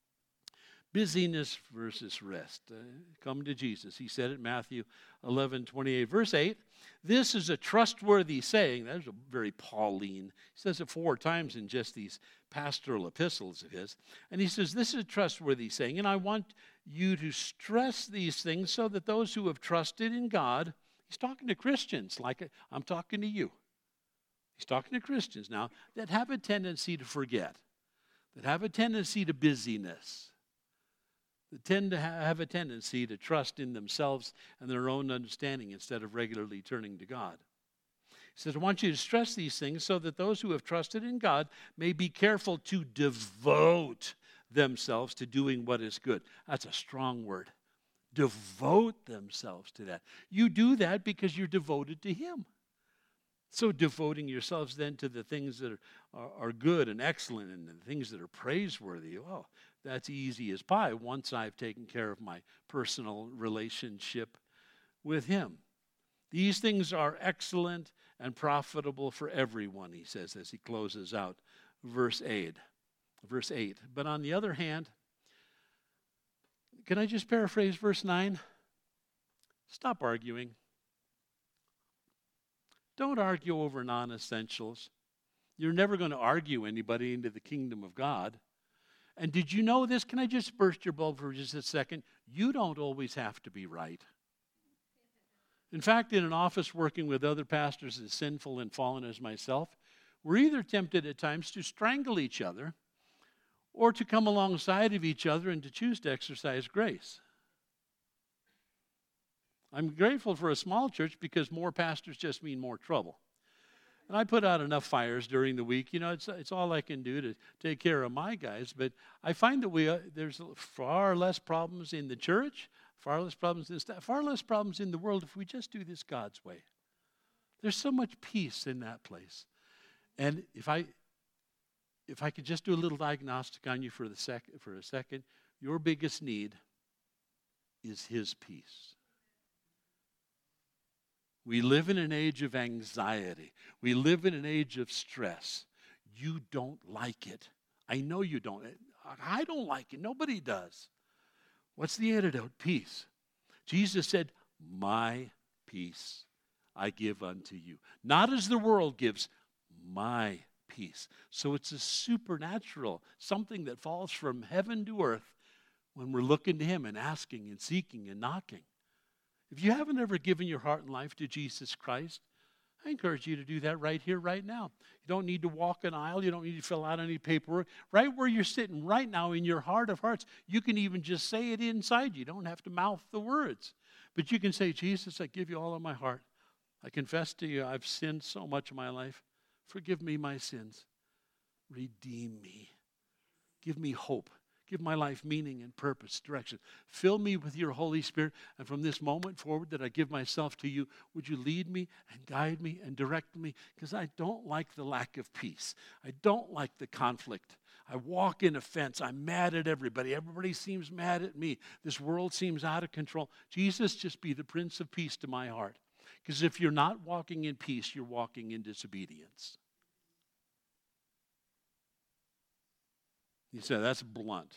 Busyness versus rest. Come to Jesus. He said it, Matthew 11:28. Verse 8, this is a trustworthy saying. That's a very Pauline. He says it 4 times in just these pastoral epistles of his. And he says, this is a trustworthy saying, and I want you to stress these things so that those who have trusted in God, he's talking to Christians like I'm talking to you. He's talking to Christians now that have a tendency to forget, that have a tendency to busyness, that tend to have a tendency to trust in themselves and their own understanding instead of regularly turning to God. He says, I want you to stress these things so that those who have trusted in God may be careful to devote themselves to doing what is good. That's a strong word. Devote themselves to that. You do that because you're devoted to him. So devoting yourselves then to the things that are good and excellent and the things that are praiseworthy, oh, that's easy as pie once I've taken care of my personal relationship with him. These things are excellent and profitable for everyone, he says as he closes out verse 8. But on the other hand, can I just paraphrase verse 9? Stop arguing. Don't argue over non-essentials. You're never going to argue anybody into the kingdom of God. And did you know this? Can I just burst your bubble for just a second? You don't always have to be right. In fact, in an office working with other pastors as sinful and fallen as myself, we're either tempted at times to strangle each other or to come alongside of each other and to choose to exercise grace. I'm grateful for a small church because more pastors just mean more trouble. And I put out enough fires during the week. You know, it's all I can do to take care of my guys. But I find that there's far less problems in the church, far less problems in staff, far less problems in the world if we just do this God's way. There's so much peace in that place. And if I could just do a little diagnostic on you for a second, your biggest need is his peace. We live in an age of anxiety. We live in an age of stress. You don't like it. I know you don't. I don't like it. Nobody does. What's the antidote? Peace. Jesus said, my peace I give unto you. Not as the world gives, my peace. So it's a supernatural, something that falls from heaven to earth when we're looking to him and asking and seeking and knocking. If you haven't ever given your heart and life to Jesus Christ, I encourage you to do that right here, right now. You don't need to walk an aisle. You don't need to fill out any paperwork. Right where you're sitting right now in your heart of hearts, you can even just say it inside. You don't have to mouth the words. But you can say, Jesus, I give you all of my heart. I confess to you I've sinned so much in my life. Forgive me my sins. Redeem me. Give me hope. Give my life meaning and purpose, direction. Fill me with your Holy Spirit. And from this moment forward that I give myself to you, would you lead me and guide me and direct me? Because I don't like the lack of peace. I don't like the conflict. I walk in offense. I'm mad at everybody. Everybody seems mad at me. This world seems out of control. Jesus, just be the Prince of Peace to my heart. Because if you're not walking in peace, you're walking in disobedience. You say, that's blunt.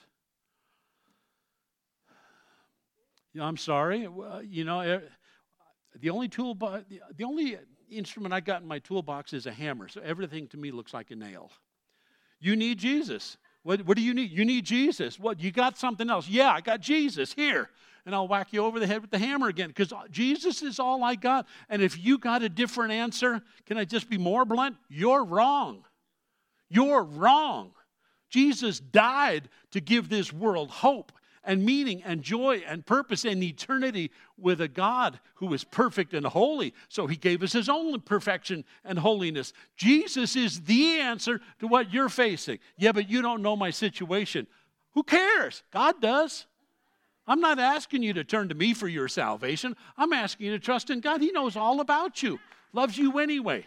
I'm sorry. The only instrument I got in my toolbox is a hammer. So everything to me looks like a nail. You need Jesus. What do you need? You need Jesus. What? You got something else? Yeah, I got Jesus here. And I'll whack you over the head with the hammer again because Jesus is all I got. And if you got a different answer, can I just be more blunt? You're wrong. You're wrong. Jesus died to give this world hope and meaning and joy and purpose and eternity with a God who is perfect and holy. So he gave us his own perfection and holiness. Jesus is the answer to what you're facing. Yeah, but you don't know my situation. Who cares? God does. I'm not asking you to turn to me for your salvation. I'm asking you to trust in God. He knows all about you. Loves you anyway.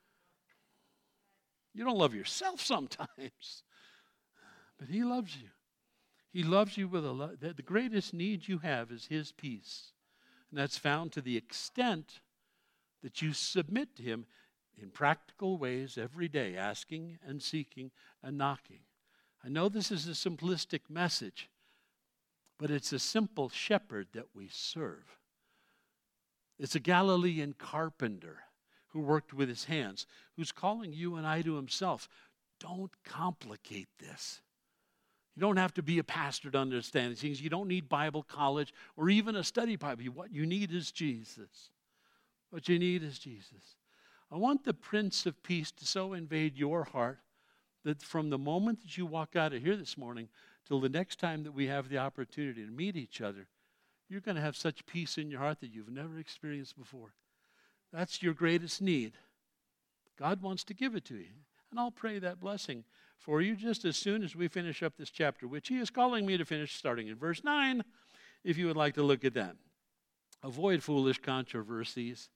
You don't love yourself sometimes. But he loves you. He loves you with a love. The greatest need you have is his peace. And that's found to the extent that you submit to him in practical ways every day, asking and seeking and knocking. I know this is a simplistic message, but it's a simple shepherd that we serve. It's a Galilean carpenter who worked with his hands, who's calling you and I to himself. Don't complicate this. You don't have to be a pastor to understand these things. You don't need Bible college or even a study Bible. What you need is Jesus. What you need is Jesus. I want the Prince of Peace to so invade your heart that from the moment that you walk out of here this morning till the next time that we have the opportunity to meet each other, you're going to have such peace in your heart that you've never experienced before. That's your greatest need. God wants to give it to you. And I'll pray that blessing for you just as soon as we finish up this chapter, which he is calling me to finish starting in verse 9, if you would like to look at that. Avoid foolish controversies,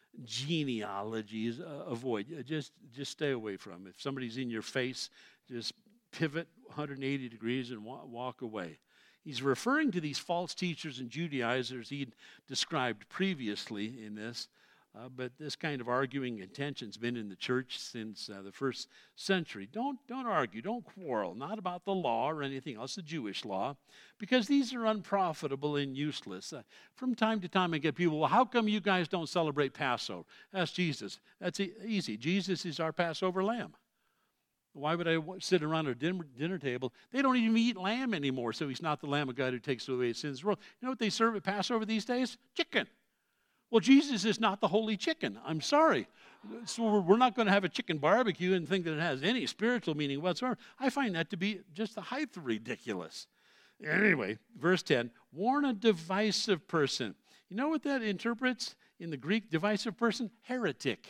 genealogies, avoid. Just stay away from it. If somebody's in your face, just pivot 180 degrees and walk away. He's referring to these false teachers and Judaizers he'd described previously in this. But this kind of arguing and tension's been in the church since the first century. Don't argue, don't quarrel, not about the law or anything else, the Jewish law, because these are unprofitable and useless. From time to time I get people, well, how come you guys don't celebrate Passover? Ask Jesus. That's easy. Jesus is our Passover lamb. Why would I sit around a dinner table? They don't even eat lamb anymore, so he's not the Lamb of God who takes away the sins of the world. You know what they serve at Passover these days? Chicken. Well, Jesus is not the holy chicken. I'm sorry. So we're not going to have a chicken barbecue and think that it has any spiritual meaning whatsoever. I find that to be just the height of ridiculous. Anyway, verse 10, warn a divisive person. You know what that interprets in the Greek, divisive person? Heretic.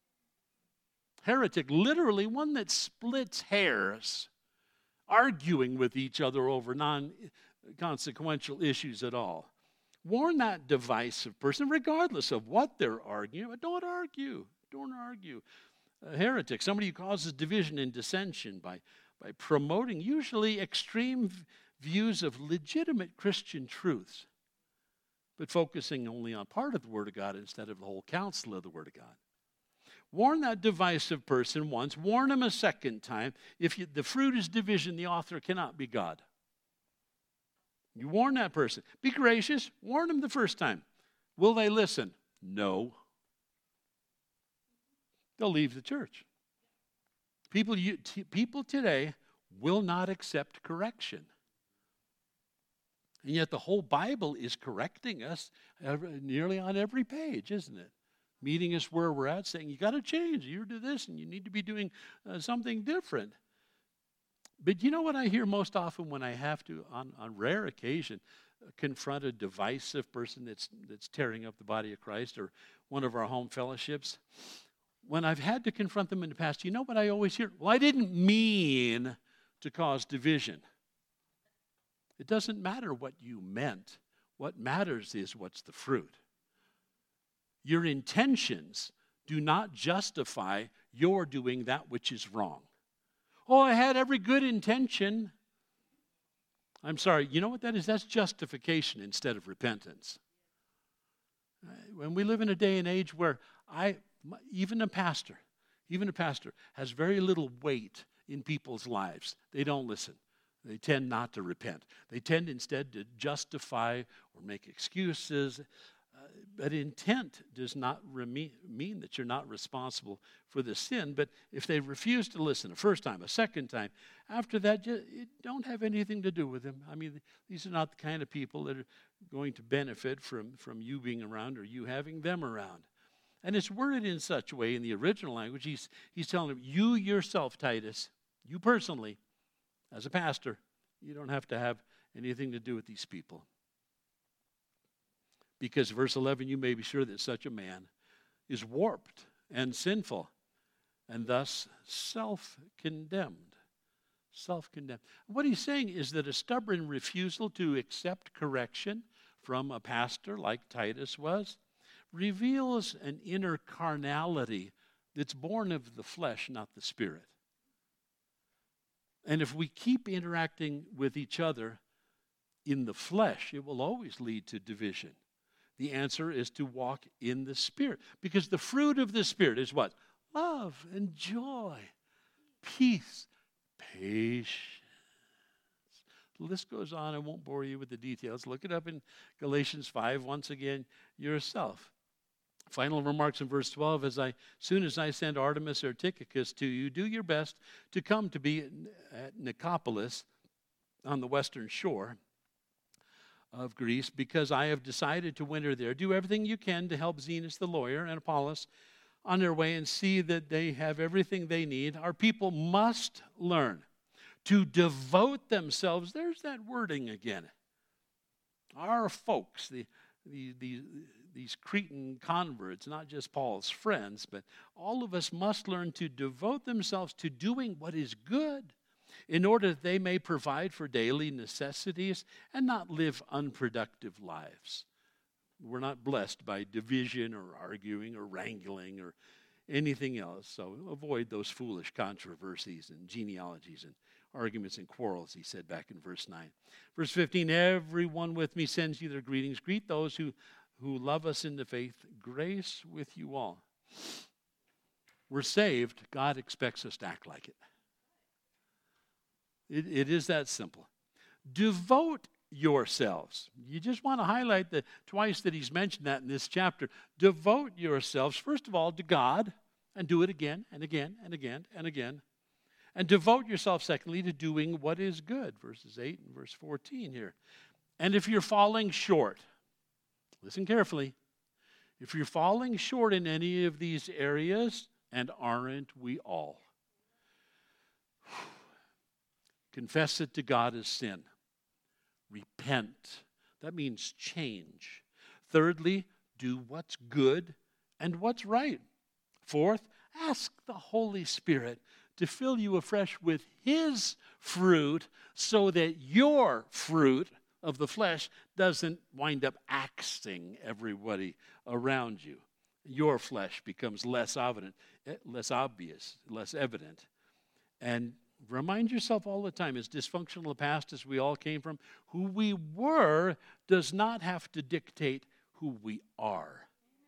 Heretic, literally one that splits hairs, arguing with each other over non-consequential issues at all. Warn that divisive person, regardless of what they're arguing. But don't argue. Don't argue. A heretic, somebody who causes division and dissension by promoting usually extreme views of legitimate Christian truths, but focusing only on part of the Word of God instead of the whole counsel of the Word of God. Warn that divisive person once. Warn him a second time. If the fruit is division, the author cannot be God. You warn that person. Be gracious. Warn them the first time. Will they listen? No. They'll leave the church. People today will not accept correction. And yet the whole Bible is correcting us nearly on every page, isn't it? Meeting us where we're at, saying, you got to change. You're to this, and you need to be doing something different. But you know what I hear most often when I have to, on rare occasion, confront a divisive person that's tearing up the body of Christ, or one of our home fellowships? When I've had to confront them in the past, you know what I always hear? Well, I didn't mean to cause division. It doesn't matter what you meant. What matters is what's the fruit. Your intentions do not justify your doing that which is wrong. Oh, I had every good intention. I'm sorry, you know what that is? That's justification instead of repentance. When we live in a day and age where even a pastor has very little weight in people's lives. They don't listen. They tend not to repent. They tend instead to justify or make excuses. But intent does not mean that you're not responsible for the sin. But if they refuse to listen a first time, a second time, after that, it don't have anything to do with them. I mean, these are not the kind of people that are going to benefit from you being around or you having them around. And it's worded in such a way in the original language. He's telling them, you yourself, Titus, you personally, as a pastor, you don't have to have anything to do with these people. Because verse 11, you may be sure that such a man is warped and sinful, and thus self-condemned. Self-condemned. What he's saying is that a stubborn refusal to accept correction from a pastor like Titus was reveals an inner carnality that's born of the flesh, not the spirit. And if we keep interacting with each other in the flesh, it will always lead to division. The answer is to walk in the Spirit. Because the fruit of the Spirit is what? Love and joy, peace, patience. The list goes on. I won't bore you with the details. Look it up in Galatians 5 once again yourself. Final remarks in verse 12, as soon as I send Artemas or Tychicus to you, do your best to come to be at Nicopolis on the western shore of Greece, because I have decided to winter there. Do everything you can to help Zenas the lawyer and Apollos on their way and see that they have everything they need. Our people must learn to devote themselves. There's that wording again. Our folks, these Cretan converts, not just Paul's friends, but all of us must learn to devote themselves to doing what is good, in order that they may provide for daily necessities and not live unproductive lives. We're not blessed by division or arguing or wrangling or anything else. So avoid those foolish controversies and genealogies and arguments and quarrels, he said back in verse 9. Verse 15, everyone with me sends you their greetings. Greet those who love us in the faith. Grace with you all. We're saved. God expects us to act like it. It is that simple. Devote yourselves. You just want to highlight twice that he's mentioned that in this chapter. Devote yourselves, first of all, to God, and do it again and again and again and again. And devote yourself, secondly, to doing what is good. Verses 8 and verse 14 here. And if you're falling short, listen carefully. If you're falling short in any of these areas, and aren't we all? Confess it to God as sin. Repent. That means change. Thirdly, do what's good and what's right. Fourth, ask the Holy Spirit to fill you afresh with His fruit so that your fruit of the flesh doesn't wind up axing everybody around you. Your flesh becomes less obvious, less evident. And remind yourself all the time, as dysfunctional a past as we all came from, who we were does not have to dictate who we are.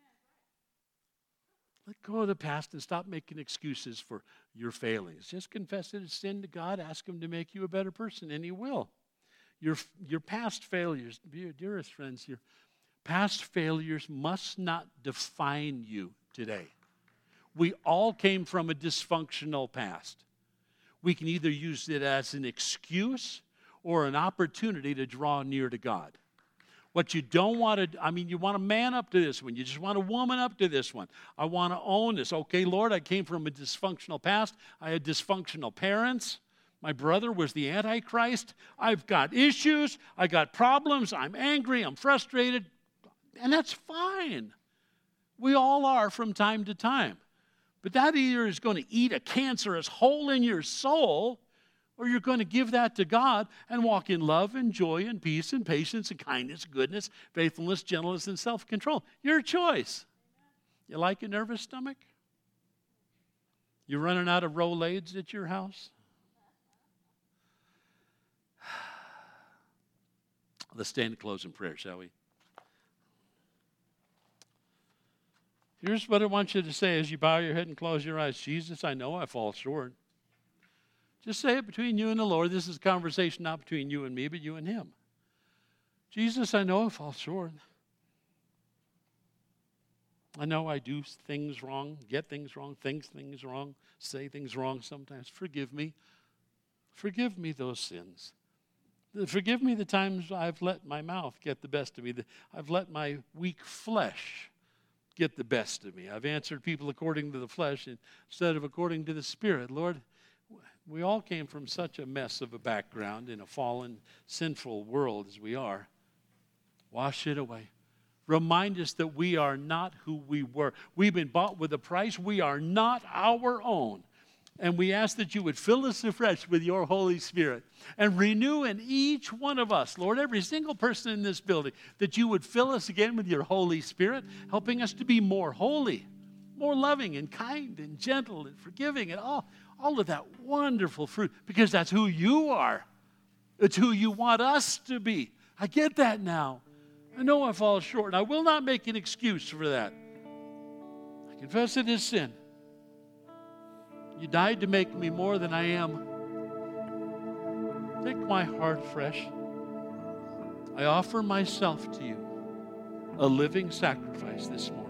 Let go of the past and stop making excuses for your failings. Just confess it as sin to God. Ask Him to make you a better person, and He will. Your past failures, dearest friends, your past failures must not define you today. We all came from a dysfunctional past. We can either use it as an excuse or an opportunity to draw near to God. What you don't want to, you want to man up to this one. You just want to woman up to this one. I want to own this. Okay, Lord, I came from a dysfunctional past. I had dysfunctional parents. My brother was the Antichrist. I've got issues. I got problems. I'm angry. I'm frustrated. And that's fine. We all are from time to time. But that either is going to eat a cancerous hole in your soul, or you're going to give that to God and walk in love and joy and peace and patience and kindness, goodness, faithfulness, gentleness, and self-control. Your choice. You like a nervous stomach? You running out of Rolaids at your house? Let's stand and close in prayer, shall we? Here's what I want you to say as you bow your head and close your eyes. Jesus, I know I fall short. Just say it between you and the Lord. This is a conversation not between you and me, but you and Him. Jesus, I know I fall short. I know I do things wrong, get things wrong, think things wrong, say things wrong sometimes. Forgive me. Forgive me those sins. Forgive me the times I've let my mouth get the best of me. I've let my weak flesh get the best of me. I've answered people according to the flesh instead of according to the Spirit. Lord, we all came from such a mess of a background in a fallen, sinful world as we are. Wash it away. Remind us that we are not who we were. We've been bought with a price. We are not our own. And we ask that you would fill us afresh with your Holy Spirit and renew in each one of us, Lord, every single person in this building, that you would fill us again with your Holy Spirit, helping us to be more holy, more loving and kind and gentle and forgiving and all of that wonderful fruit, because that's who you are. It's who you want us to be. I get that now. I know I fall short, and I will not make an excuse for that. I confess it as sin. You died to make me more than I am. Take my heart fresh. I offer myself to you, a living sacrifice this morning.